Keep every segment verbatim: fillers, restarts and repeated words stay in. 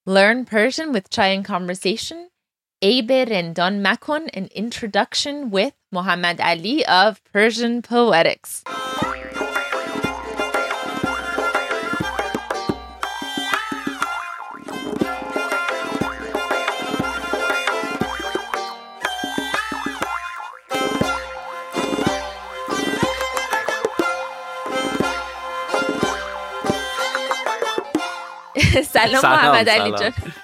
Learn Persian with Chai and Conversation. Eber and Don Makon, an introduction with Muhammad Ali of Persian Poetics. Salam, Muhammad Ali.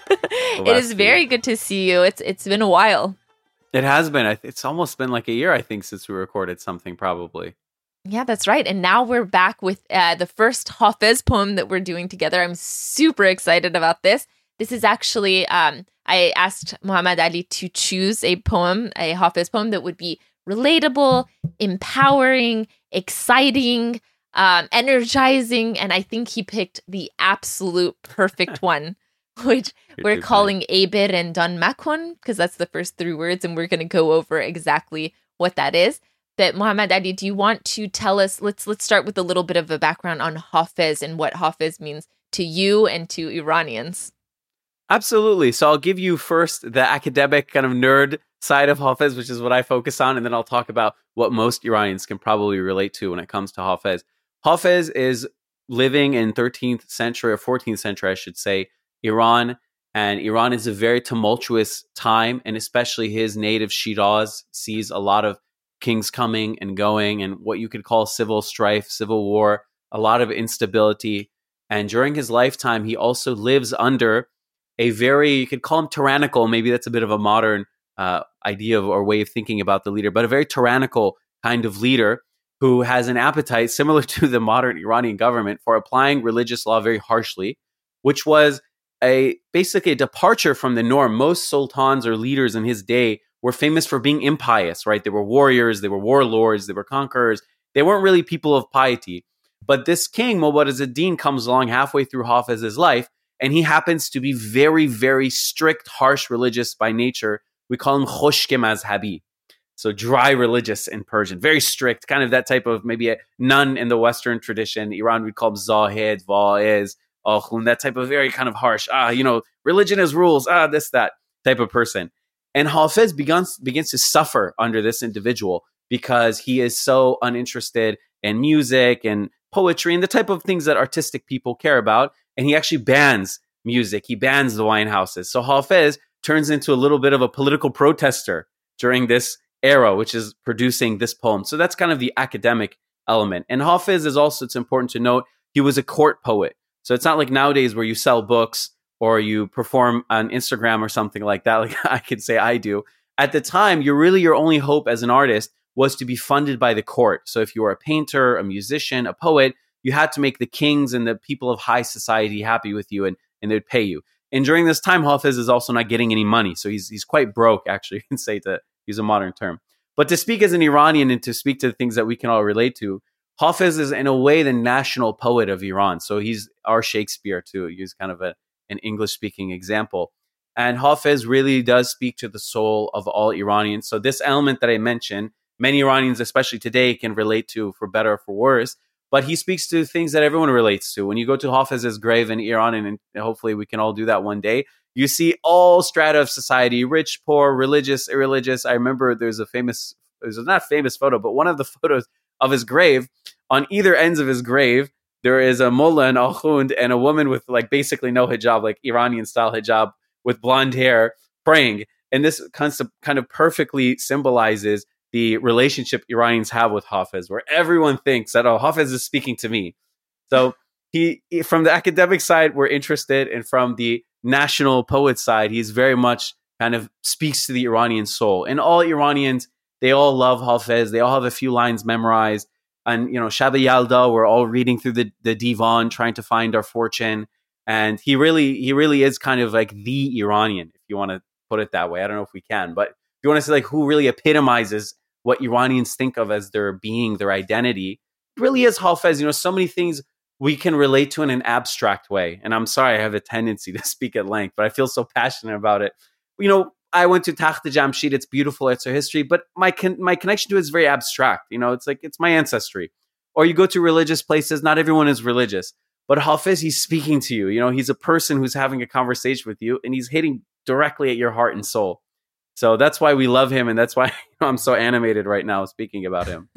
It is very good to see you. It's it's been a while. It has been. It's almost been like a year, I think, since we recorded something, probably. Yeah, that's right. And now we're back with uh, the first Hafiz poem that we're doing together. I'm super excited about this. This is actually, um, I asked Muhammad Ali to choose a poem, a Hafiz poem that would be relatable, empowering, exciting, um, energizing. And I think he picked the absolute perfect one, which You're we're calling Eber and Don Makon, because that's the first three words. And we're going to go over exactly what that is. But Muhammad Ali, do you want to tell us, let's let's start with a little bit of a background on Hafiz and what Hafiz means to you and to Iranians? Absolutely. So I'll give you first the academic kind of nerd side of Hafiz, which is what I focus on, and then I'll talk about what most Iranians can probably relate to when it comes to Hafiz. Hafiz is living in thirteenth century or fourteenth century, I should say, Iran, and Iran is a very tumultuous time, and especially his native Shiraz sees a lot of kings coming and going and what you could call civil strife, civil war, a lot of instability. And during his lifetime, he also lives under a very, you could call him tyrannical, maybe that's a bit of a modern uh, idea of, or way of thinking about the leader, but a very tyrannical kind of leader who has an appetite similar to the modern Iranian government for applying religious law very harshly, which was a basically a departure from the norm. Most sultans or leaders in his day were famous for being impious, right? They were warriors, they were warlords, they were conquerors. They weren't really people of piety. But this king, Mubaraz ad-Din, comes along halfway through Hafiz's life, and he happens to be very, very strict, harsh religious by nature. We call him khoshk mazhabi, so dry religious in Persian, very strict, kind of that type of maybe a nun in the Western tradition. Iran, we'd call him zahid, va'iz, akhund, that type of very kind of harsh, ah, you know, religion is rules, ah, this, that type of person. And Hafiz begins, begins to suffer under this individual because he is so uninterested in music and poetry and the type of things that artistic people care about. And he actually bans music. He bans the wine houses. So Hafiz turns into a little bit of a political protester during this era, which is producing this poem. So that's kind of the academic element. And Hafiz is also, it's important to note, he was a court poet. So it's not like nowadays where you sell books or you perform on Instagram or something like that, like I could say I do. At the time, you're really, your only hope as an artist was to be funded by the court. So if you were a painter, a musician, a poet, you had to make the kings and the people of high society happy with you, and, and they'd pay you. And during this time, Hafiz is also not getting any money. So he's he's quite broke, actually, you can say, to use a modern term. But to speak as an Iranian and to speak to the things that we can all relate to, Hafiz is in a way the national poet of Iran. So he's our Shakespeare too. He's kind of a an English-speaking example. And Hafiz really does speak to the soul of all Iranians. So this element that I mentioned, many Iranians, especially today, can relate to for better or for worse. But he speaks to things that everyone relates to. When you go to Hafiz's grave in Iran, and hopefully we can all do that one day, you see all strata of society, rich, poor, religious, irreligious. I remember there's a famous, there's not a famous photo, but one of the photos of his grave, on either ends of his grave, there is a mullah and akhund and a woman with like basically no hijab, like Iranian style hijab with blonde hair praying. And this concept kind of perfectly symbolizes the relationship Iranians have with Hafiz, where everyone thinks that, oh, Hafiz is speaking to me. So he, from the academic side, we're interested, and from the national poet side, he's very much kind of speaks to the Iranian soul. And all Iranians, they all love Hafiz. They all have a few lines memorized. And, you know, Shab Yalda, we're all reading through the, the divan, trying to find our fortune. And he really, he really is kind of like the Iranian, if you want to put it that way. I don't know if we can, but if you want to say like who really epitomizes what Iranians think of as their being, their identity, it really is Hafiz. You know, so many things we can relate to in an abstract way. And I'm sorry, I have a tendency to speak at length, but I feel so passionate about it. You know, I went to Takht Jamshid. It's beautiful. It's a history, but my con- my connection to it is very abstract. You know, it's like, it's my ancestry. Or you go to religious places. Not everyone is religious. But Hafiz, he's speaking to you. You know, he's a person who's having a conversation with you, and he's hitting directly at your heart and soul. So that's why we love him, and that's why I'm so animated right now speaking about him.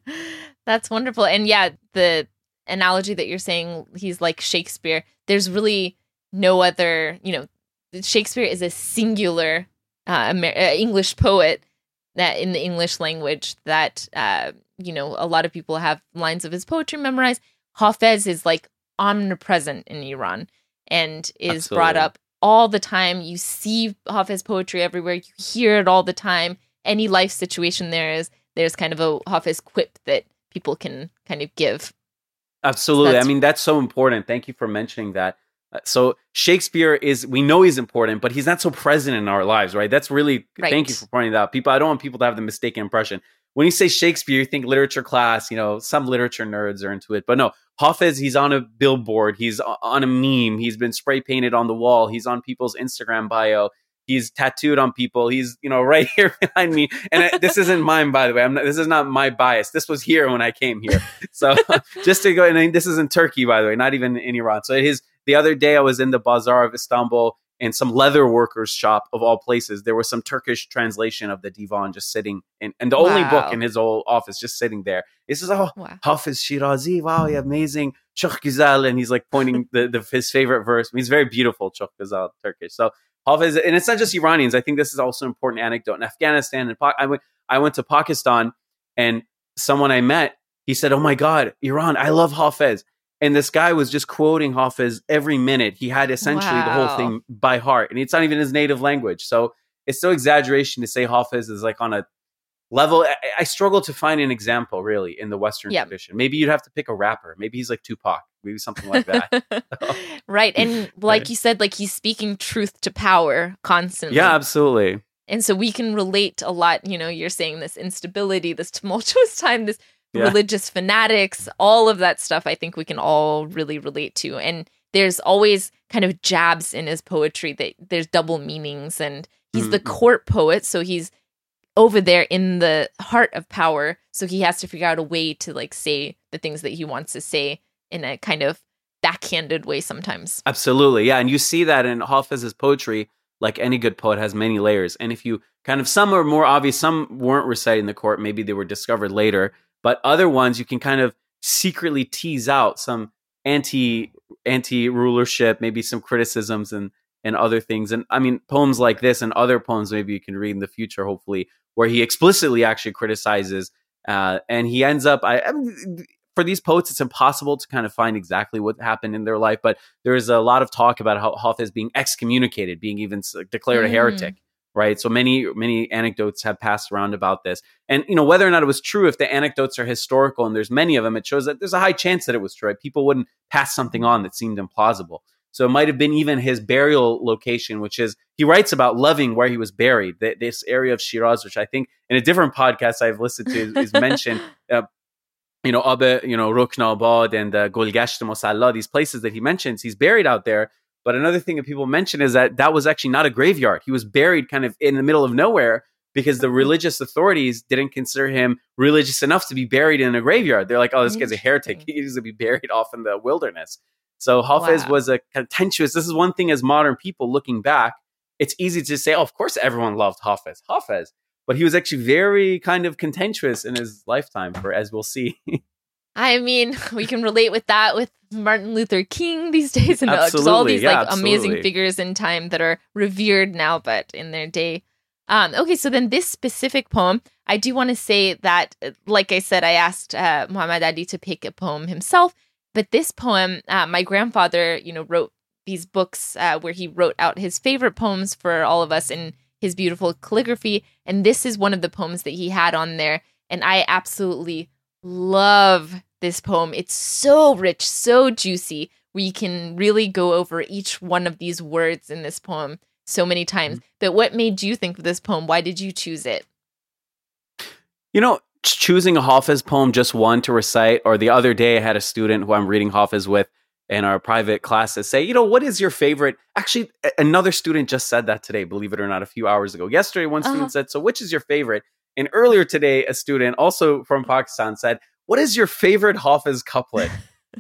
That's wonderful. And yeah, the analogy that you're saying, he's like Shakespeare. There's really no other, you know, Shakespeare is a singular uh, Amer- uh, English poet that in the English language that, uh, you know, a lot of people have lines of his poetry memorized. Hafez is like omnipresent in Iran and is Absolutely. Brought up all the time. You see Hafez poetry everywhere. You hear it all the time. Any life situation there is, there's kind of a Hafez quip that people can kind of give. Absolutely. So I mean, that's so important. Thank you for mentioning that. So Shakespeare is, we know he's important, but he's not so present in our lives, right? That's really, right. Thank you for pointing that out. People, I don't want people to have the mistaken impression. When you say Shakespeare, you think literature class, you know, some literature nerds are into it. But no, Hafez, he's on a billboard. He's on a meme. He's been spray painted on the wall. He's on people's Instagram bio. He's tattooed on people. He's, you know, right here behind me. And I, this isn't mine, by the way. I'm not, this is not my bias. This was here when I came here. So just to go, and this is in Turkey, by the way, not even in Iran. So it is. The other day I was in the bazaar of Istanbul in some leather workers shop of all places. There was some Turkish translation of the Divan just sitting in, and the wow. only book in his whole office just sitting there. He says, oh, wow. Hafiz Shirazi, wow, amazing. Çok güzel. And he's like pointing the, the his favorite verse. He's very beautiful, Çok güzel, Turkish. So Hafiz, and it's not just Iranians. I think this is also an important anecdote. In Afghanistan, and I went, I went to Pakistan, and someone I met, he said, oh my God, Iran, I love Hafiz. And this guy was just quoting Hafiz every minute. He had essentially wow. the whole thing by heart. And it's not even his native language. So it's no exaggeration to say Hafiz is like on a level. I, I struggle to find an example, really, in the Western yep. tradition. Maybe you'd have to pick a rapper. Maybe he's like Tupac. Maybe something like that. Right. And like you said, like he's speaking truth to power constantly. Yeah, absolutely. And so we can relate a lot. You know, you're saying this instability, this tumultuous time, this Yeah. religious fanatics, all of that stuff, I think we can all really relate to. And there's always kind of jabs in his poetry that there's double meanings. And he's mm-hmm. the court poet, so he's over there in the heart of power. So he has to figure out a way to like say the things that he wants to say in a kind of backhanded way sometimes. Absolutely. Yeah. And you see that in Hafiz's poetry, like any good poet, has many layers. And if you kind of, some are more obvious, some weren't recited in the court, maybe they were discovered later. But other ones, you can kind of secretly tease out some anti anti rulership, maybe some criticisms and and other things. And I mean, poems like this and other poems maybe you can read in the future, hopefully, where he explicitly actually criticizes. Uh, and he ends up, I, I mean, for these poets, it's impossible to kind of find exactly what happened in their life. But there's a lot of talk about how Hafiz being excommunicated, being even declared mm. a heretic. Right. So many, many anecdotes have passed around about this. And, you know, whether or not it was true, if the anecdotes are historical and there's many of them, it shows that there's a high chance that it was true. Right? People wouldn't pass something on that seemed implausible. So it might have been even his burial location, which is, he writes about loving where he was buried. This area of Shiraz, which I think in a different podcast I've listened to is, is mentioned, uh, you know, Abe, you know, Ruknabad and uh, Golgasht Musalla, these places that he mentions, he's buried out there. But another thing that people mention is that that was actually not a graveyard. He was buried kind of in the middle of nowhere because the religious authorities didn't consider him religious enough to be buried in a graveyard. They're like, oh, this guy's a heretic. He needs to be buried off in the wilderness. So Hafiz wow. was a contentious. This is one thing as modern people looking back, it's easy to say, oh, of course everyone loved Hafiz. Hafiz. But he was actually very kind of contentious in his lifetime, for as we'll see. I mean, we can relate with that with Martin Luther King these days, and just all these yeah, like absolutely. amazing figures in time that are revered now, but in their day. Um, okay, so then this specific poem, I do want to say that, like I said, I asked uh, Muhammad Ali to pick a poem himself, but this poem, uh, my grandfather, you know, wrote these books uh, where he wrote out his favorite poems for all of us in his beautiful calligraphy, and this is one of the poems that he had on there, and I absolutely love this poem. It's so rich, so juicy. We can really go over each one of these words in this poem so many times. Mm-hmm. But what made you think of this poem? Why did you choose it? You know, choosing a Hafiz poem, just one to recite, or the other day I had a student who I'm reading Hafiz with in our private classes say, you know, what is your favorite? Actually, another student just said that today, believe it or not, a few hours ago. Yesterday, one student uh-huh. said, so which is your favorite? And earlier today, a student also from Pakistan said, what is your favorite Hafiz couplet?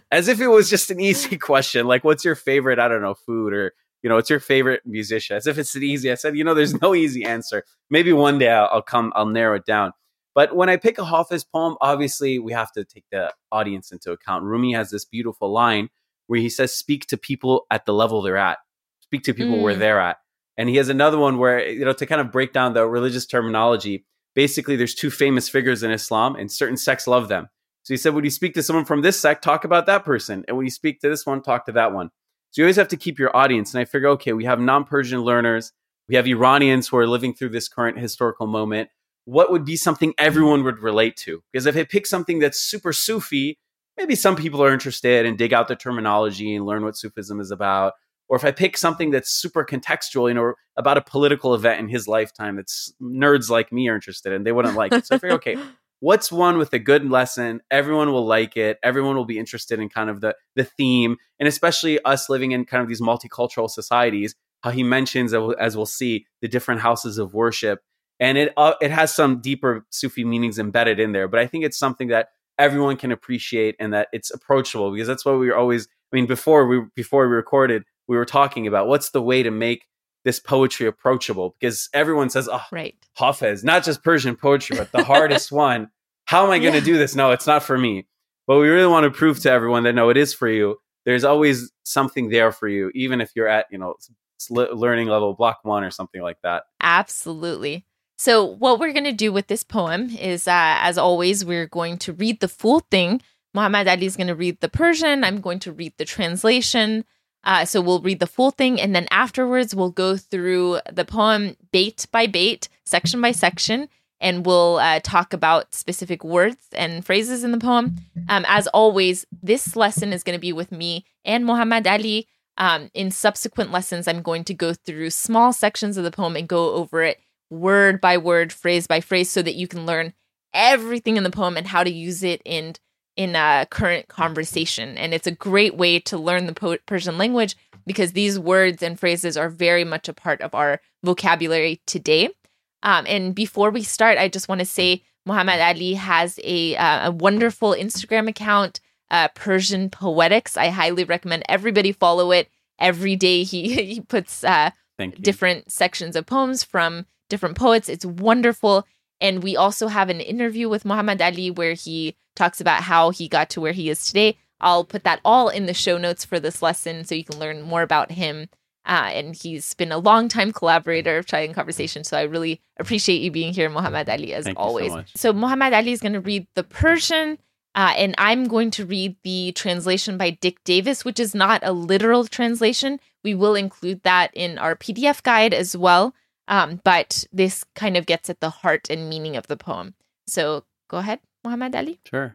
as if it was just an easy question. Like, what's your favorite, I don't know, food, or, you know, what's your favorite musician? As if it's an easy. I said, you know, there's no easy answer. Maybe one day I'll, I'll come, I'll narrow it down. But when I pick a Hafiz poem, obviously we have to take the audience into account. Rumi has this beautiful line where he says, speak to people at the level they're at. Speak to people mm. where they're at. And he has another one where, you know, to kind of break down the religious terminology, basically there's two famous figures in Islam and certain sects love them. So he said, when you speak to someone from this sect, talk about that person. And when you speak to this one, talk to that one. So you always have to keep your audience. And I figure, okay, we have non-Persian learners. We have Iranians who are living through this current historical moment. What would be something everyone would relate to? Because if I pick something that's super Sufi, maybe some people are interested and dig out the terminology and learn what Sufism is about. Or if I pick something that's super contextual, you know, about a political event in his lifetime that's nerds like me are interested in, they wouldn't like it. So I figure, okay, what's one with a good lesson? Everyone will like it. Everyone will be interested in kind of the, the theme. And especially us living in kind of these multicultural societies, how he mentions, as we'll see, the different houses of worship. And it uh, it has some deeper Sufi meanings embedded in there. But I think it's something that everyone can appreciate and that it's approachable, because that's what we were always, I mean, before we before we recorded, we were talking about what's the way to make this poetry approachable, because everyone says, oh, right. Hafez, not just Persian poetry, but the hardest one. How am I going to yeah. do this? No, it's not for me. But we really want to prove to everyone that, no, it is for you. There's always something there for you, even if you're at, you know, learning level block one or something like that. Absolutely. So what we're going to do with this poem is, uh, as always, we're going to read the full thing. Muhammad Ali is going to read the Persian. I'm going to read the translation. Uh, so we'll read the full thing. And then afterwards, we'll go through the poem bait by bait, section by section, and we'll uh, talk about specific words and phrases in the poem. Um, as always, this lesson is going to be with me and Muhammad Ali. Um, in subsequent lessons, I'm going to go through small sections of the poem and go over it word by word, phrase by phrase, so that you can learn everything in the poem and how to use it in in a current conversation. And it's a great way to learn the po- Persian language, because these words and phrases are very much a part of our vocabulary today. Um, and before we start, I just want to say Muhammad Ali has a, uh, a wonderful Instagram account, uh, Persian Poetics. I highly recommend everybody follow it. Every day he, he puts uh, different sections of poems from different poets. It's wonderful. And we also have an interview with Muhammad Ali where he talks about how he got to where he is today. I'll put that all in the show notes for this lesson so you can learn more about him. Uh, and he's been a longtime collaborator of Chai in Conversation. So I really appreciate you being here, Muhammad Ali, as Thank always. You so, much. So Muhammad Ali is going to read the Persian, uh, and I'm going to read the translation by Dick Davis, which is not a literal translation. We will include that in our P D F guide as well. Um, but this kind of gets at the heart and meaning of the poem. So go ahead, Muhammad Ali. Sure.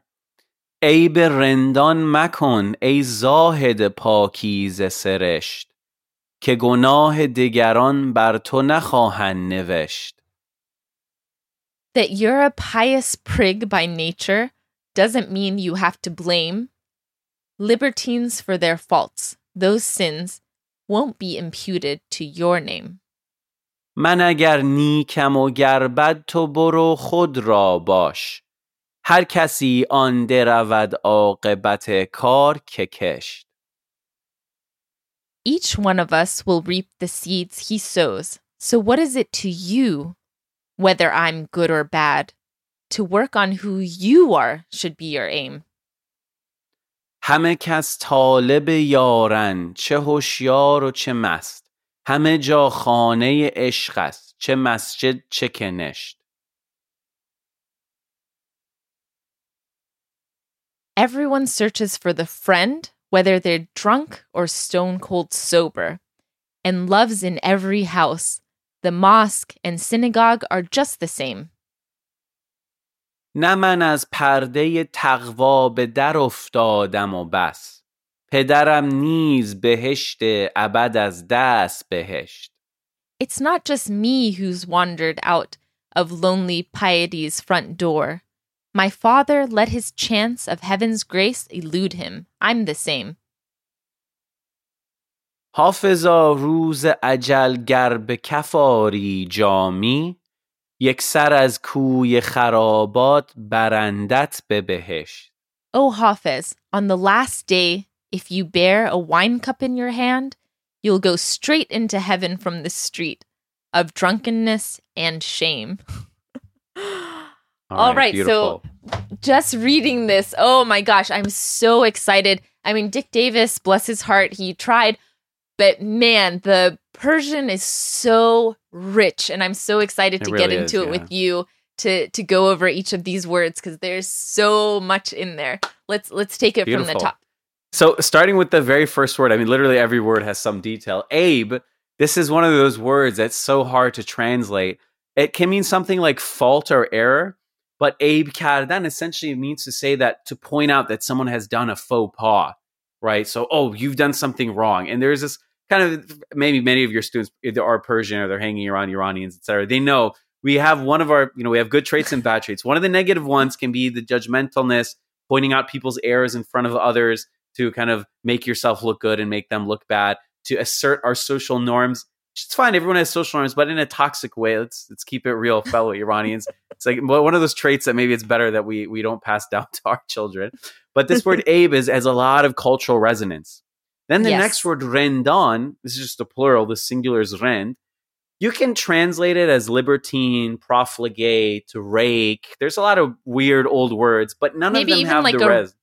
عیب رندان مکن ای زاهد پاکیزه سرشت که گناه دیگران بر تو نخواهند نوشت. That you're a pious prig by nature doesn't mean you have to blame libertines for their faults. Those sins won't be imputed to your name. من اگر نیکم و گر بد تو برو خود را باش. هر کسی آن درود عاقبت کار که کشت. Each one of us will reap the seeds he sows. So what is it to you, whether I'm good or bad? To work on who you are should be your aim. همه کس طالب یارن، چه هوشیار و چه مست. همه جا خانه عشق است، چه مسجد چه کنشت. Everyone searches for the friend, whether they're drunk or stone cold sober, and loves in every house. The mosque and synagogue are just the same. نه من از پرده تقوا به در افتادم و بس. پدرم نیز بهشت ابد از دست بهشت. It's not just me who's wandered out of lonely piety's front door. My father let his chance of heaven's grace elude him. I'm the same. حافظا روز اجل گر به کفاری جامی یک سر از کوی خرابات برندت به بهشت. O Hafez, on the last day, if you bear a wine cup in your hand, you'll go straight into heaven from the street of drunkenness and shame. All, All right, right, beautiful. so just reading this, oh my gosh, I'm so excited. I mean, Dick Davis, bless his heart, he tried, but man, the Persian is so rich, and I'm so excited It to really get into is, it yeah. with you to to go over each of these words because there's so much in there. Let's let's take it Beautiful. from the top. So starting with the very first word, I mean, literally every word has some detail. Abe, this is one of those words that's so hard to translate. It can mean something like fault or error, but abe kardan essentially means to say that, to point out that someone has done a faux pas, right? So, oh, you've done something wrong. And there's this kind of, maybe many of your students either are Persian or they're hanging around Iranians, et cetera. They know we have one of our, you know, we have good traits and bad traits. One of the negative ones can be the judgmentalness, pointing out people's errors in front of others to kind of make yourself look good and make them look bad, to assert our social norms. It's fine. Everyone has social norms, but in a toxic way. Let's let's keep it real, fellow Iranians. It's like one of those traits that maybe it's better that we we don't pass down to our children. But this word abe is has a lot of cultural resonance. Then the Yes. next word rendan, this is just a plural. The singular is rend. You can translate it as libertine, profligate, rake. There's a lot of weird old words, but none Maybe of them even have like the a res.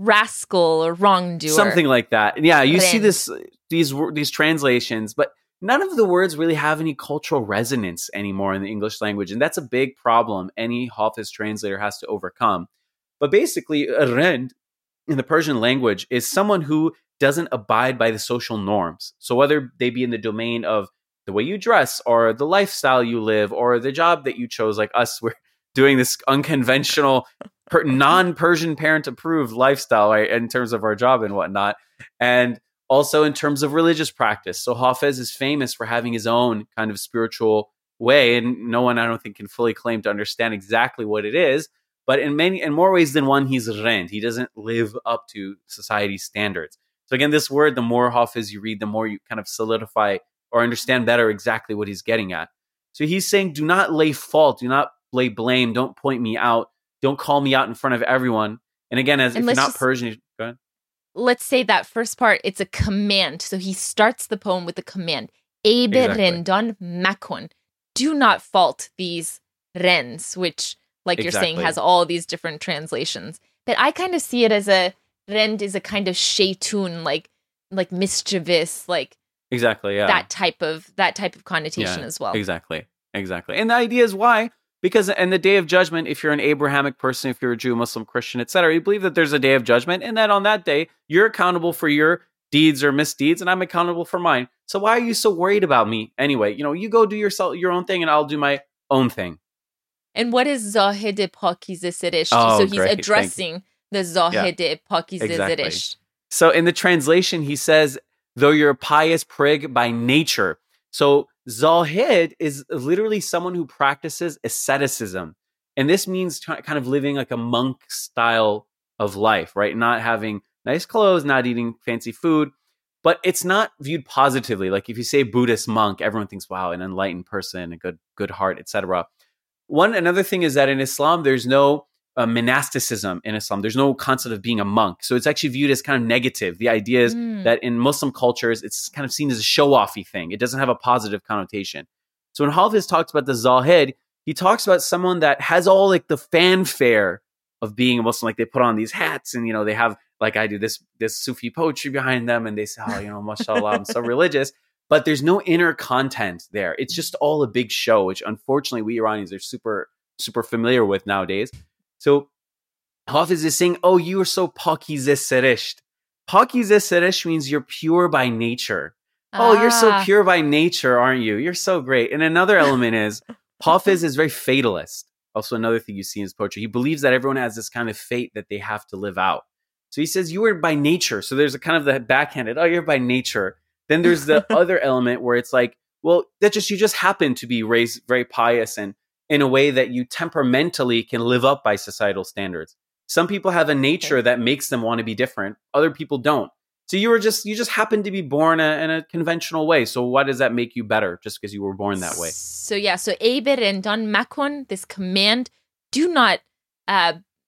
rascal or wrongdoer. Something like that. Yeah, you see Rend. this these wor- these translations, but none of the words really have any cultural resonance anymore in the English language, and that's a big problem any Hafiz translator has to overcome. But basically, a rend in the Persian language is someone who doesn't abide by the social norms. So whether they be in the domain of the way you dress or the lifestyle you live or the job that you chose, like us, we're doing this unconventional per- non-Persian parent approved lifestyle, right, in terms of our job and whatnot. And also in terms of religious practice. So Hafez is famous for having his own kind of spiritual way. And no one, I don't think, can fully claim to understand exactly what it is. But in many, in more ways than one, he's rend. He doesn't live up to society's standards. So again, this word, the more Hafiz you read, the more you kind of solidify or understand better exactly what he's getting at. So he's saying, do not lay fault, do not lay blame, don't point me out, don't call me out in front of everyone. And again, as And if you're let's not just- Persian, go ahead. Let's say that first part, it's a command. So he starts the poem with a command. Ebe Exactly. rendon makon. Do not fault these rens, which, like you're saying, Exactly. has all these different translations. But I kind of see it as a rend is a kind of shaytun, like like mischievous, like Exactly, yeah. that type of that type of connotation Yeah, as well. Exactly, exactly. And the idea is why? Because in the day of judgment, if you're an Abrahamic person, if you're a Jew, Muslim, Christian, et cetera, you believe that there's a day of judgment and that on that day, you're accountable for your deeds or misdeeds and I'm accountable for mine. So why are you so worried about me? Anyway, you know, you go do yourself your own thing and I'll do my own thing. And what is Zahid Pakize Sirish? Oh, so he's great. Thank addressing the Zahid Pakize Exactly. Sirish. So in the translation, he says, though you're a pious prig by nature. So Zahid is literally someone who practices asceticism. And this means t- kind of living like a monk style of life, right? Not having nice clothes, not eating fancy food. But it's not viewed positively. Like if you say Buddhist monk, everyone thinks, wow, an enlightened person, a good good heart, et cetera. One another thing is that in Islam, there's no uh, monasticism in Islam. There's no concept of being a monk. So it's actually viewed as kind of negative. The idea is Mm. that in Muslim cultures, it's kind of seen as a show-offy thing. It doesn't have a positive connotation. So when Hafiz talks about the Zahid, he talks about someone that has all like the fanfare of being a Muslim. Like they put on these hats and, you know, they have, like I do, this this Sufi poetry behind them. And they say, oh, you know, mashallah, I'm so religious. But there's no inner content there. It's just all a big show, which unfortunately we Iranians are super, super familiar with nowadays. So Hafiz is saying, oh, you are so pakizeh seresht. Pakizeh seresht means you're pure by nature. Oh, you're so Ah. pure by nature, aren't you? You're so great. And another element is Hafiz is very fatalist. Also, another thing you see in his poetry. He believes that everyone has this kind of fate that they have to live out. So he says, you are by nature. So there's a kind of the backhanded, oh, you're by nature. Then there's the other element where it's like, well, that just you just happen to be raised very pious and in a way that you temperamentally can live up by societal standards. Some people have a nature that makes them want to be different. Other people don't. So you were just you just happen to be born a, in a conventional way. So why does that make you better just because you were born that way? So yeah, so Eber and Don Makon, this command, do not uh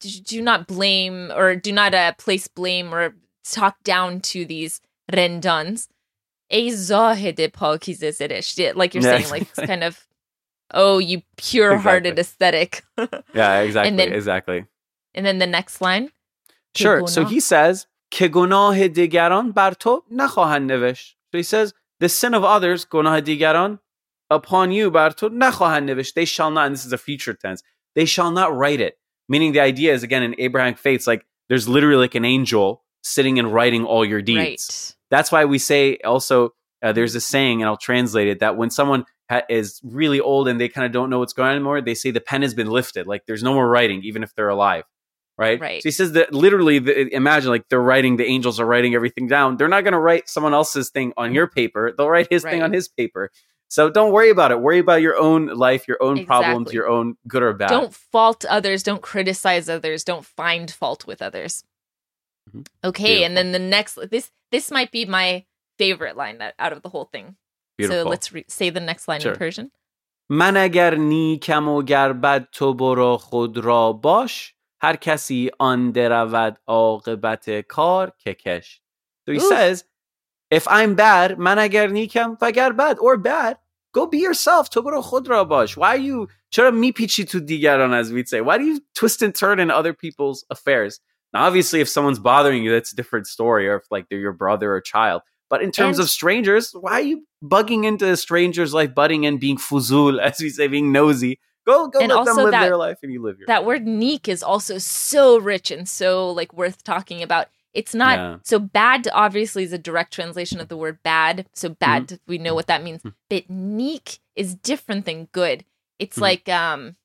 do not blame or do not uh, place blame or talk down to these rendans. Ey zahid pakize zireshti. Like you're Yeah, saying, like it's exactly. kind of, oh, you pure-hearted aesthetic. Yeah, exactly, And then- exactly. And then the next line. Sure. So he says, که گناه دیگران بر تو نخواهند نوشت. So he says, the sin of others, گناه دیگران, upon you بر تو نخواهند نوشت. They shall not, and this is a future tense, they shall not write it. Meaning the idea is, again, in Abrahamic faiths, like there's literally like an angel sitting and writing all your deeds. Right. That's why we say also, uh, there's a saying, and I'll translate it, that when someone ha- is really old and they kind of don't know what's going on anymore, they say the pen has been lifted. Like there's no more writing, even if they're alive. Right? Right. So he says that literally, the, imagine like they're writing, the angels are writing everything down. They're not going to write someone else's thing on your paper. They'll write his thing Right. on his paper. So don't worry about it. Worry about your own life, your own problems, Exactly. your own good or bad. Don't fault others. Don't criticize others. Don't find fault with others. Mhm. Okay, Beautiful. and then the next, this this might be my favorite line out out of the whole thing. Beautiful. So let's re- say the next line Sure. in Persian. من اگر نیکم و گر بد تو برو خود را باش هر کسی آن درود عاقبت کار که کش. So he Oof. says, if I'm bad, من اگر نیکم و گر bad or bad, go be yourself. تو برو خود را باش. Why are you چرا میپیچی تو دیگران, as we'd say? Why do you twist and turn in other people's affairs? Now, obviously, if someone's bothering you, that's a different story, or if like they're your brother or child. But in terms And- of strangers, why are you bugging into a stranger's life, butting in, being fuzul, as we say, being nosy? Go, go And let them also live that- their life, and you live yours. That word neek is also so rich and so like worth talking about. It's not Yeah. so bad. Obviously, is a direct translation of the word bad. So bad, we know what that means. Mhm. But neek is different than good. It's Mhm. like um,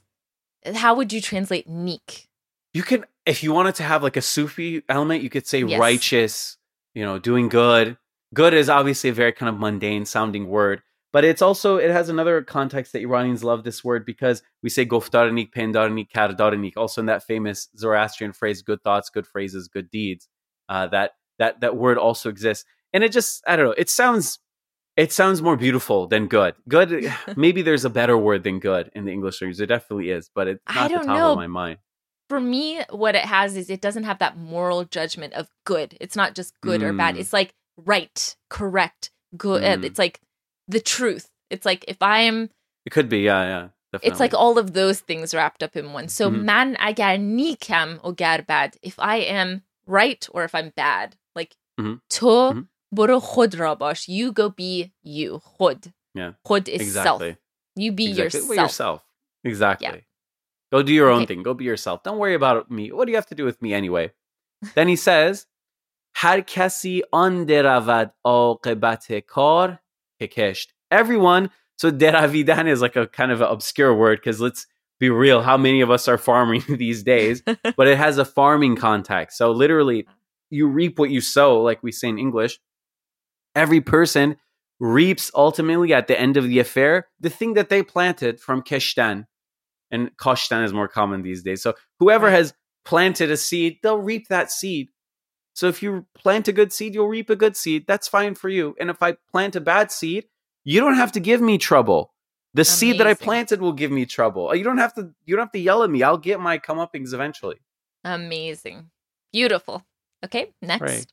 how would you translate neek? You can, if you wanted to have like a Sufi element, you could say Yes. righteous, you know, doing good. Good is obviously a very kind of mundane sounding word, but it's also, it has another context that Iranians love this word because we say goftarnik, pendarnik, kardarnik, also in that famous Zoroastrian phrase, good thoughts, good phrases, good deeds. Uh, that, that, that word also exists. And it just, I don't know, it sounds, it sounds more beautiful than good. Good, maybe there's a better word than good in the English language. There definitely is, but it's I not the don't top know. of my mind. For me, what it has is it doesn't have that moral judgment of good. It's not just good or bad. Mm. It's like right, correct, good. uh, Mm. It's like the truth. It's like if I am, It could be, yeah, yeah. Definitely. it's like all of those things wrapped up in one. So Mhm. man agar nikam or gar bad. If I am right or if I'm bad, like Mhm. to Mhm. boro khod ra bash. You go be you. Khod. Yeah. Khod is Exactly. self. You be Exactly. yourself. Be yourself. Exactly. Go do your own Okay. thing. Go be yourself. Don't worry about me. What do you have to do with me anyway? Then he says, هر کسی آن درود عاقبت کار که کشت. Everyone, so deravidan is like a kind of an obscure word because let's be real, how many of us are farming these days? But it has a farming context. So literally, you reap what you sow, like we say in English. Every person reaps ultimately at the end of the affair the thing that they planted from keshtan. And kashtan is more common these days. So whoever Right. has planted a seed, they'll reap that seed. So if you plant a good seed, you'll reap a good seed. That's fine for you. And if I plant a bad seed, you don't have to give me trouble. The seed that I Amazing. planted will give me trouble. You don't have to. You don't have to yell at me. I'll get my comeuppings eventually. Amazing. Beautiful. Okay, next. Right.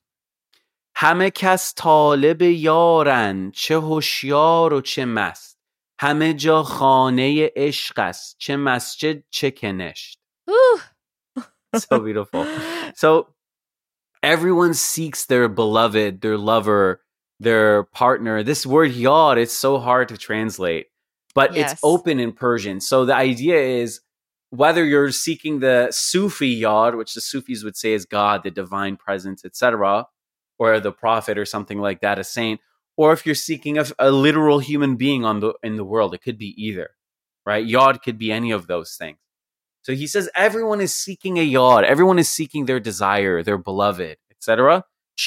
همه کس طالب یارن چه هوشیار و چه مست همه جا خانه عشق است چه مسجد چه کنشت. Whew. So beautiful. So everyone seeks their beloved, their lover, their partner. This word yar, it's so hard to translate, but Yes. it's open in Persian. So the idea is whether you're seeking the Sufi yar, which the Sufis would say is God, the divine presence, et cetera, or the prophet or something like that, a saint, or if you're seeking a, a literal human being on the in the world, it could be either, right? Yard could be any of those things. So he says everyone is seeking a yard. Everyone is seeking their desire, their beloved, et cetera.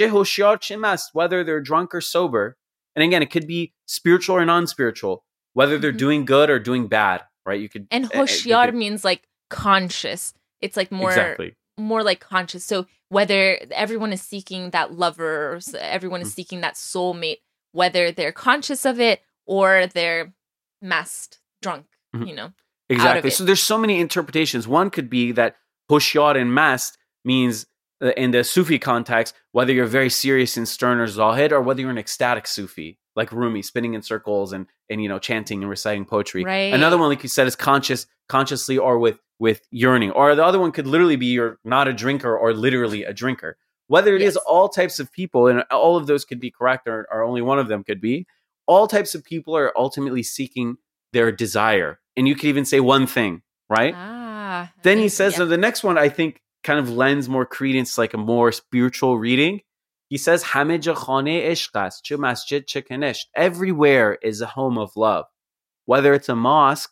Whether they're drunk or sober. And again, it could be spiritual or non-spiritual. Whether they're Mhm. doing good or doing bad, right? You could And eh, eh, you hoshyar could- means like conscious. It's like more exactly. more like conscious. So whether everyone is seeking that lover, or s- everyone is Mhm. seeking that soulmate, whether they're conscious of it or they're masked, drunk, Mhm. you know. Exactly. it. So there's so many interpretations. One could be that Hoshyar and mast means, uh, in the Sufi context, whether you're very serious and stern or Zahid, or whether you're an ecstatic Sufi, like Rumi, spinning in circles and, and you know, chanting and reciting poetry. Right. Another one, like you said, is conscious, consciously or with, with yearning. Or the other one could literally be you're not a drinker or literally a drinker. Whether it Yes. is all types of people, and all of those could be correct, or, or only one of them could be, all types of people are ultimately seeking their desire. And you could even say one thing, right? Ah. Then he amazing. says, Yeah. so the next one I think kind of lends more credence, like a more spiritual reading. He says, "Hame ja khane ishq ast, che masjid che kanisht." Everywhere is a home of love, whether it's a mosque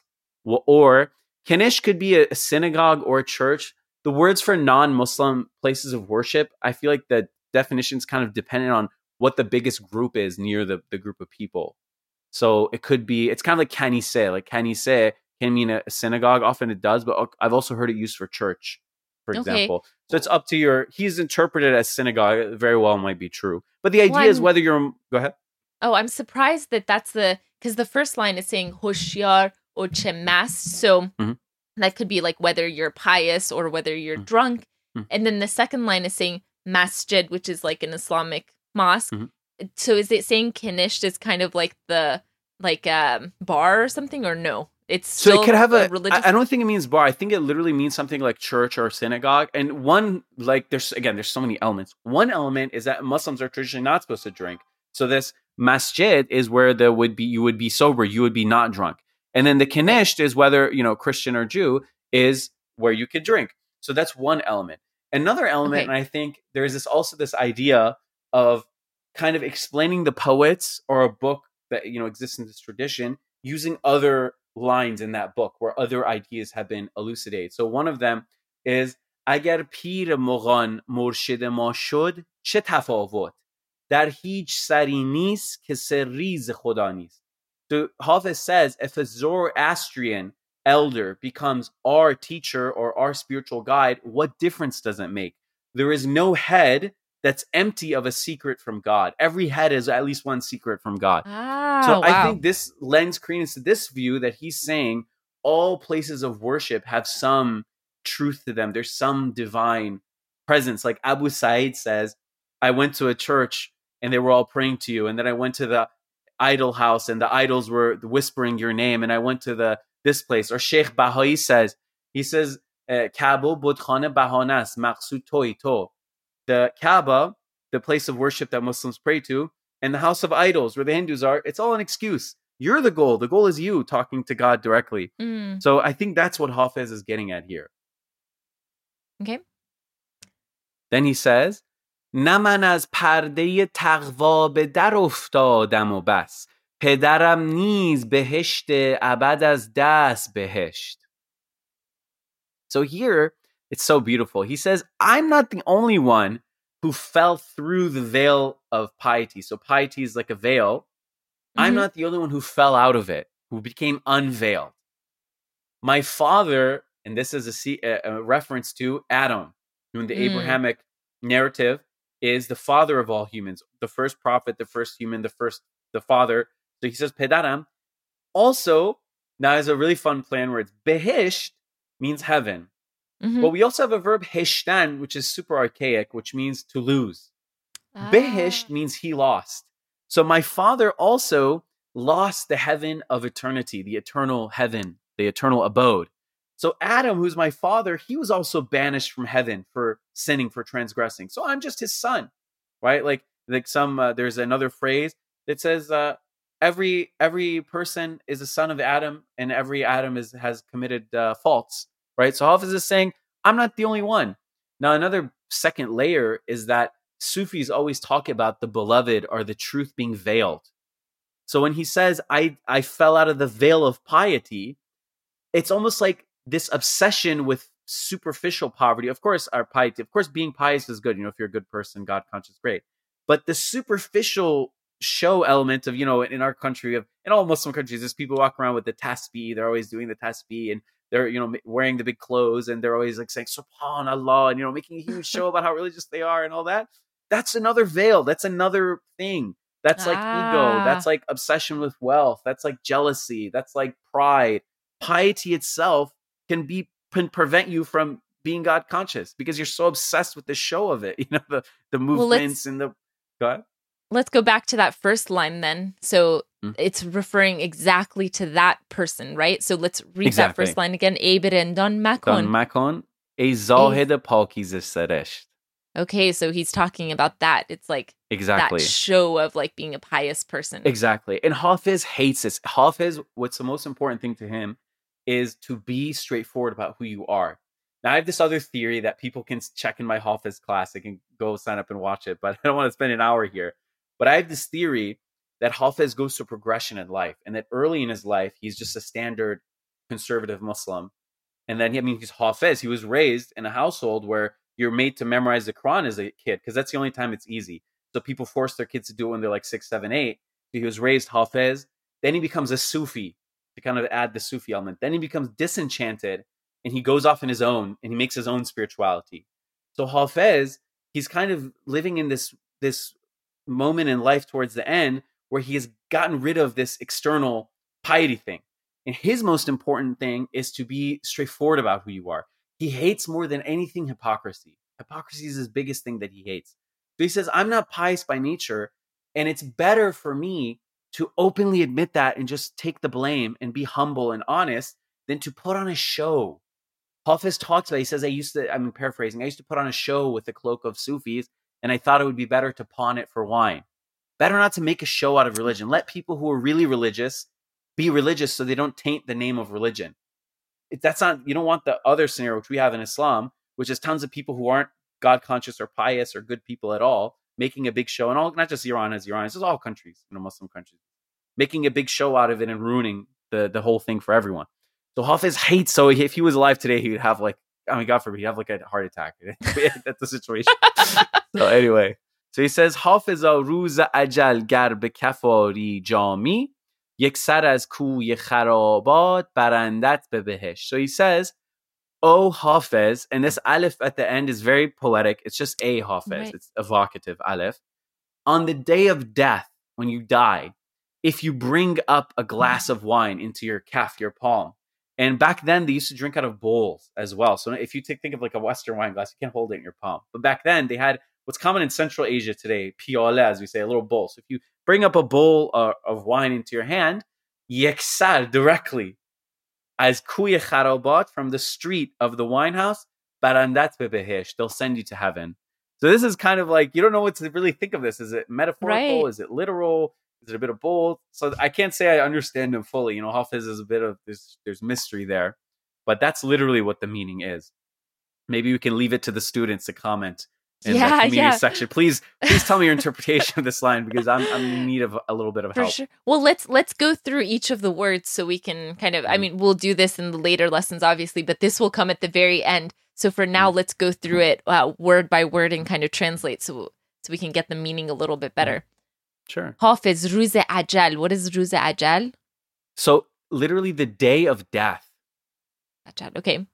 or kanisht could be a synagogue or a church. The words for non-Muslim places of worship, I feel like the definition is kind of dependent on what the biggest group is near the, the group of people. So it could be, it's kind of like kanise. Like kanise can mean a, a synagogue. Often it does, but I've also heard it used for church, for Okay. example. So it's up to your, he's interpreted as synagogue. It very well might be true. But the idea Well, is I'm- whether you're, go ahead. Oh, I'm surprised that that's the, because the first line is saying Hoshyar or Chemas. So Mhm. that could be like whether you're pious or whether you're Mhm. drunk. Mhm. And then the second line is saying masjid, which is like an Islamic mosque. Mhm. So is it saying Kinisht is kind of like the, like um bar or something, or no? It's So still it could have a, religious. I I don't think it means bar. I think it literally means something like church or synagogue. And one, like there's, again, there's so many elements. One element is that Muslims are traditionally not supposed to drink. So this masjid is where there would be, you would be sober, you would be not drunk. And then the kinisht is whether, you know, Christian or Jew, is where you could drink. So that's one element. Another element, Okay. and I think there's this also this idea of kind of explaining the poets or a book that, you know, exists in this tradition using other lines in that book where other ideas have been elucidated. So one of them is "Agar pir mogan murshid ma shod che tafavut dar hich sari nist ke sirri z khuda nist." So Hafiz says, if a Zoroastrian elder becomes our teacher or our spiritual guide, what difference does it make? There is no head that's empty of a secret from God. Every head is at least one secret from God. Ah, So wow. I think this lends credence to this view that he's saying all places of worship have some truth to them. There's some divine presence. Like Abu Sa'id says, I went to a church and they were all praying to you. And then I went to the idol house and the idols were whispering your name. And I went to the this place. Or Sheikh Bahai says, he says, Kaaba budkhane bahanas maqsud toy to. The Kaaba, the place of worship that Muslims pray to, and the house of idols where the Hindus are, it's all an excuse. You're the goal. The goal is you talking to God directly. Mm, So I think that's what Hafiz is getting at here. okay. Then he says, "Ne man az parde taqwa be dar uftadam u bas. Pedaram niz behesht abad az dast behesht." So here, it's so beautiful. He says, I'm not the only one who fell through the veil of piety. So piety is like a veil. I'm Mhm. not the only one who fell out of it, who became unveiled. My father, and this is a, se- a, a reference to Adam, who in the Mm. Abrahamic narrative is the father of all humans, the first prophet, the first human, the first, the father. So he says, Pedaram. Also, now is a really fun plan where it's Behisht means heaven. Mhm. But we also have a verb heshtan, which is super archaic, which means to lose. Ah. Behisht means he lost. So my father also lost the heaven of eternity, the eternal heaven, the eternal abode. So Adam, who's my father, he was also banished from heaven for sinning, for transgressing. So I'm just his son, right? Like, like some, uh, there's another phrase that says, uh, every every person is a son of Adam, and every Adam is has committed uh, faults, right? So Hafiz is saying, I'm not the only one. Now, another second layer is that Sufis always talk about the beloved or the truth being veiled. So when he says, I, I fell out of the veil of piety, it's almost like this obsession with superficial poverty. Of course, our piety, of course, being pious is good. You know, if you're a good person, God conscious, great. But the superficial show element of, you know, in our country, of in all Muslim countries, there's people walk around with the tasbih. They're always doing the tasbih, and they're, you know, wearing the big clothes, and they're always like saying Subhanallah, and, you know, making a huge show about how religious they are and all that. That's another veil. That's another thing. That's like Ah. ego. That's like obsession with wealth. That's like jealousy. That's like pride. Piety itself can be can prevent you from being God conscious because you're so obsessed with the show of it. You know, the, the movements well, and the... Go ahead. Let's go back to that first line then. So mm. it's referring exactly to that person, right? So let's read exactly. that first line again. Eiberen don makon. Don makon e zahid pakize seresht. Okay, so he's talking about that. It's like exactly. that show of like being a pious person. Exactly. And Hafiz hates this. Hafiz, what's the most important thing to him is to be straightforward about who you are. Now, I have this other theory that people can check in my Hafiz class. They can go sign up and watch it, but I don't want to spend an hour here. But I have this theory that Hafiz goes through progression in life, and that early in his life, he's just a standard conservative Muslim. And then, I mean, he's Hafiz. He was raised in a household where you're made to memorize the Quran as a kid, because that's the only time it's easy. So people force their kids to do it when they're like six, seven, eight. So he was raised Hafiz. Then he becomes a Sufi to kind of add the Sufi element. Then he becomes disenchanted and he goes off on his own and he makes his own spirituality. So Hafiz, he's kind of living in this, this moment in life towards the end where he has gotten rid of this external piety thing. And his most important thing is to be straightforward about who you are. He hates more than anything hypocrisy. Hypocrisy is his biggest thing that he hates. So he says, I'm not pious by nature, and it's better for me to openly admit that and just take the blame and be humble and honest than to put on a show. Hafiz talks about, he says, I used to, I'm paraphrasing, I used to put on a show with the cloak of Sufis, and I thought it would be better to pawn it for wine. Better not to make a show out of religion. Let people who are really religious be religious so they don't taint the name of religion. It, that's not, you don't want the other scenario, which we have in Islam, which is tons of people who aren't God conscious or pious or good people at all, making a big show, and all, not just Iran as Iran, it's just all countries, you know, Muslim countries, making a big show out of it and ruining the, the whole thing for everyone. So Hafiz hates, so if he was alive today, he would have like, I mean, God forbid, he'd have like a heart attack. That's the situation. So anyway, so he says, Hafiza ruza ajal gar be kafari jami, yek sar az kuy kharabat barandat be behesh. So he says, oh Hafiz, and this alif at the end is very poetic. It's just a Hafiz. Right. It's evocative alif. On the day of death, when you die, if you bring up a glass of wine into your kaf, your palm, and back then they used to drink out of bowls as well. So if you take, think of like a Western wine glass, you can't hold it in your palm. But back then they had what's common in Central Asia today, piyale, as we say, a little bowl. So if you bring up a bowl uh, of wine into your hand, yeksar, directly, as kuye kharabat, from the street of the wine house, barandat bebehesh, they'll send you to heaven. So this is kind of like, you don't know what to really think of this. Is it metaphorical? Right. Is it literal? Is it a bit of both? So I can't say I understand him fully. You know, Hafiz is a bit of, there's, there's mystery there. But that's literally what the meaning is. Maybe we can leave it to the students to comment in yeah, the community yeah. section. Please, please tell me your interpretation of this line, because I'm, I'm in need of a little bit of For help. sure. Well, let's let's go through each of the words so we can kind of, I mean, we'll do this in the later lessons, obviously, but this will come at the very end. So for now, let's go through it uh, word by word and kind of translate so so we can get the meaning a little bit better. Sure. Hafiz, Ruz Ajal. What is Ruz Ajal? So literally the day of death. Ajal, okay.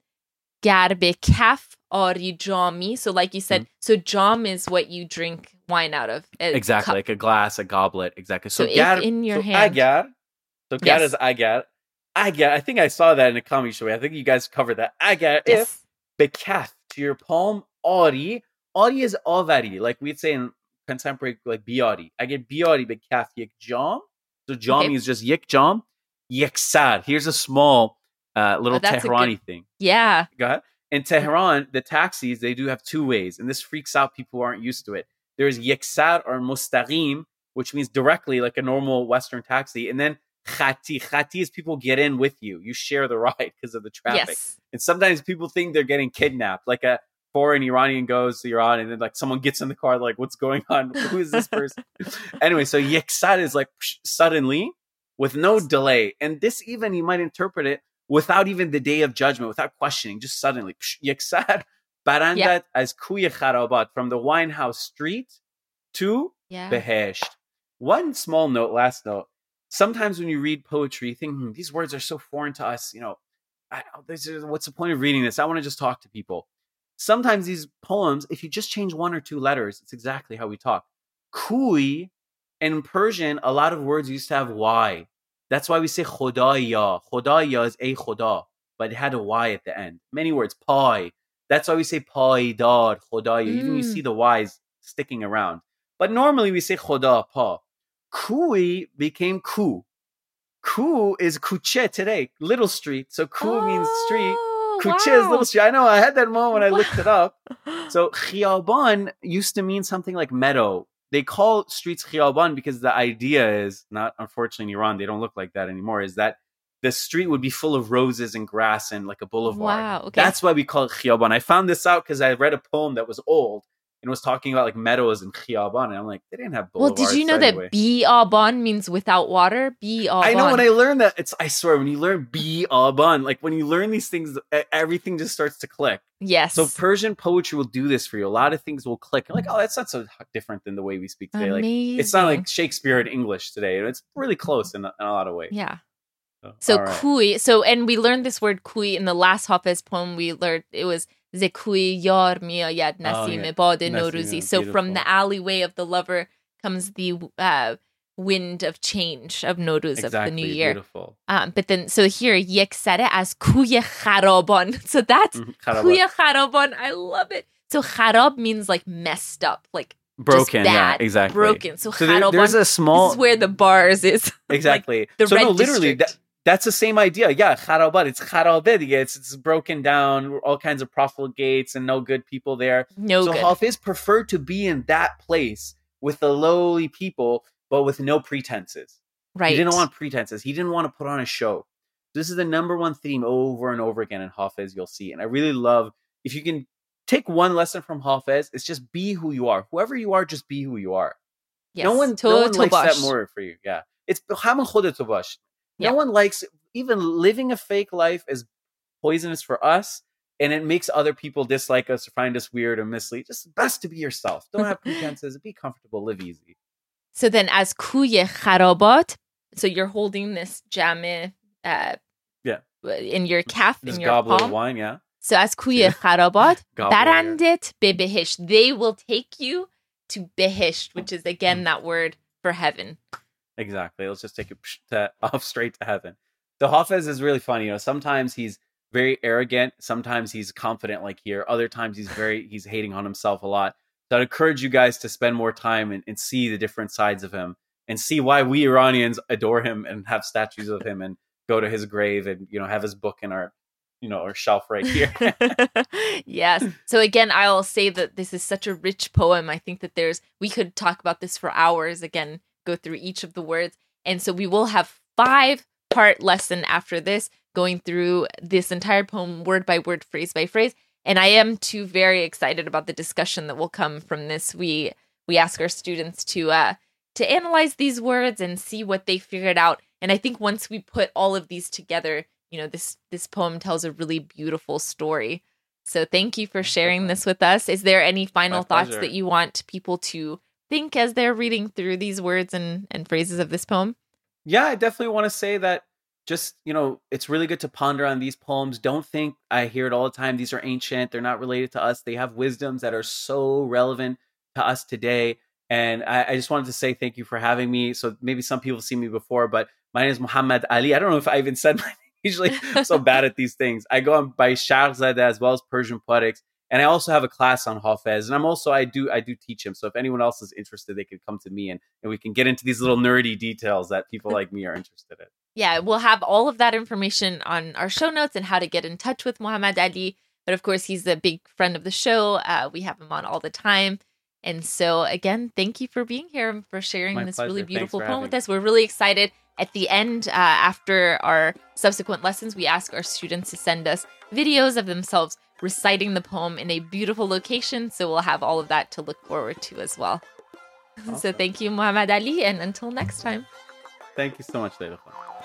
Garbe kaf ari jami. So like you said, mm-hmm. so jam is what you drink wine out of. Exactly, cup. Like a glass, a goblet. Exactly. So, so gar, if in your so hand. Agar. So gar yes. is agar. Agar. I think I saw that in a comedy show. I think you guys covered that. Agar. Yes. If bekaf, to your palm, ari. Ari is avari. Like we'd say in contemporary, like biari. I get biari bekaf yek jam. So jami okay. is just yek jam. Yeksar. Here's a small uh, little oh, Tehrani good... thing. Yeah. Go ahead. In Tehran, the taxis, they do have two ways. And this freaks out people who aren't used to it. There's yeksar or mustaqim, which means directly like a normal Western taxi. And then khati. Khati is people get in with you. You share the ride because of the traffic. Yes. And sometimes people think they're getting kidnapped. Like a foreign Iranian goes to Iran and then like someone gets in the car, like, what's going on? Who is this person? Anyway, so yeksar is like psh, suddenly with no delay. And this even, you might interpret it without even the day of judgment, without questioning, just suddenly. Psh, yeksar barandat yeah. as kuye kharabat, from the wine house street to yeah. behesht. One small note, last note. Sometimes when you read poetry, you think, hmm, these words are so foreign to us. You know, I, this is, what's the point of reading this? I want to just talk to people. Sometimes these poems, if you just change one or two letters, it's exactly how we talk. Kui, in Persian, a lot of words used to have Y. That's why we say Khodaya. Khodaya is a Khoda, but it had a Y at the end. Many words, pai, That's why we say paidar, khodaya. Mm. Even you see the Y's sticking around. But normally we say khoda, pa. Kui became ku. Ku is kuche today, little street. So ku oh, means street. Kuche wow. is little street. I know, I had that moment when I looked it up. So khiyaban used to mean something like meadow. They call streets khiyaban because the idea is, not unfortunately in Iran, they don't look like that anymore, is that the street would be full of roses and grass and like a boulevard. Wow, okay. That's why we call it khiyaban. I found this out because I read a poem that was old and was talking about like meadows and khiyaban. And I'm like, they didn't have boulevards. Well, did you know anyway. that bi'aban means without water? Bi'aban. I know when I learned that, it's, I swear, when you learn bi'aban, like when you learn these things, everything just starts to click. Yes. So Persian poetry will do this for you. A lot of things will click. You're like, oh, that's not so different than the way we speak today. Amazing. Like, it's not like Shakespeare in English today. It's really close in a, in a lot of ways. Yeah. So, So right. kui, so and we learned this word kui in the last Hafiz poem. We learned it was zekui yar miyayad nasim yeah. bad Nasim, noruzi. So from beautiful. the alleyway of the lover comes the uh, wind of change of Nowruz, Exactly, of the new year. Beautiful. Um, but then so here yeksare as kuye kharaban. So that's Mhm, kharaban. kuye kharaban. I love it. So kharab means like messed up, like Broken, just yeah, bad, exactly. broken. So, So there- kharaban, there's a small- this is where the bars is. Exactly. the so red no, literally, district. that, that's the same idea. Yeah, kharabat. It's kharabat. It's, it's broken down, all kinds of profligates and no good people there. No so good. Hafiz preferred to be in that place with the lowly people, but with no pretenses. Right. He didn't want pretenses. He didn't want to put on a show. This is the number one theme over and over again in Hafiz, you'll see. And I really love, if you can take one lesson from Hafiz, it's just be who you are. Whoever you are, just be who you are. Yes. No one, To- no one likes that tobash. more for you. Yeah. It's "Haman khodet tobash." Yeah. No one likes, even living a fake life is poisonous for us. And it makes other people dislike us or find us weird or mislead. Just best to be yourself. Don't have pretenses. Be comfortable. Live easy. So then as kuye kharabat, so you're holding this jame uh, Yeah. in your calf, This in your goblet palm. of wine, yeah. So as kuye kharabat, Goblet, yeah. barandet bebehisht. They will take you to behisht, which is again that word for heaven. Exactly. Let's just take it to, off straight to heaven. So Hafiz is really funny. You know, sometimes he's very arrogant. Sometimes he's confident like here. Other times he's very, he's hating on himself a lot. So I'd encourage you guys to spend more time and, and see the different sides of him and see why we Iranians adore him and have statues of him and go to his grave and, you know, have his book in our, you know, our shelf right here. Yes. So again, I'll say that this is such a rich poem. I think that there's, we could talk about this for hours. Again, go through each of the words. And so we will have five part lesson after this, going through this entire poem word by word, phrase by phrase. And I am too very excited about the discussion that will come from this. We we ask our students to uh, to analyze these words and see what they figured out. And I think once we put all of these together, you know, this this poem tells a really beautiful story. So thank you for sharing this with us. Is there any final My thoughts pleasure. that you want people to think as they're reading through these words and, and phrases of this poem? Yeah, I definitely want to say that just, you know, it's really good to ponder on these poems. Don't think, I hear it all the time, these are ancient. They're not related to us. They have wisdoms that are so relevant to us today. And I, I just wanted to say thank you for having me. So maybe some people have seen me before, but my name is Muhammad Ali. I don't know if I even said my name. Usually I'm so bad at these things. I go on by Shahzadeh as well as Persian Poetics. And I also have a class on Hafiz. And I'm also, I do I do teach him. So if anyone else is interested, they can come to me and, and we can get into these little nerdy details that people like me are interested in. Yeah, we'll have all of that information on our show notes and how to get in touch with Muhammad Ali. But of course, he's a big friend of the show. Uh, we have him on all the time. And so again, thank you for being here and for sharing My this pleasure. really Thanks beautiful for poem having with us. We're really excited. At the end, uh, after our subsequent lessons, we ask our students to send us videos of themselves reciting the poem in a beautiful location. So we'll have all of that to look forward to as well. Awesome. So thank you, Muhammad Ali. And until next time. Thank you so much, Leila.